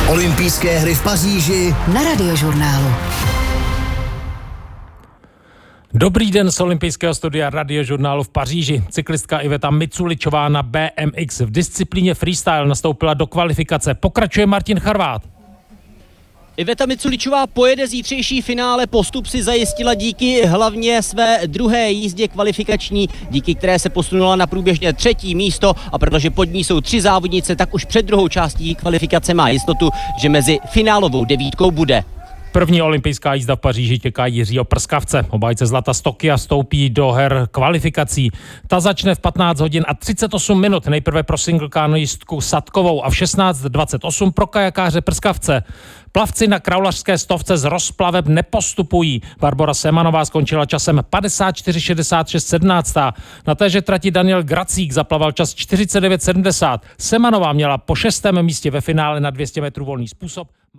Olympijské hry v Paříži na Radiožurnálu. Dobrý den z olympijského studia Radiožurnálu v Paříži. Cyklistka Iveta Miculičová na BMX v disciplíně freestyle nastoupila do kvalifikace. Pokračuje Martin Charvát. Iveta Miculičová pojede zítřejší finále, postup si zajistila díky hlavně své druhé jízdě kvalifikační, díky které se posunula na průběžně 3. místo, a protože pod ní jsou 3 závodnice, tak už před druhou částí kvalifikace má jistotu, že mezi finálovou 9 bude. První olympijská jízda v Paříži čeká Jiřího Prskavce. Obhájce zlata z Tokia vstoupí do her kvalifikací. Ta začne v 15 hodin a 38 minut. Nejprve pro singlekánojistku Sadkovou a v 16:28 pro kajakáře Prskavce. Plavci na kraulařské stovce s rozplavem nepostupují. Barbora Semanová skončila časem 54:66 17. Na téže trati Daniel Gracík zaplaval čas 49:70. Semanová měla po 6. místě ve finále na 200 metrů volný způsob.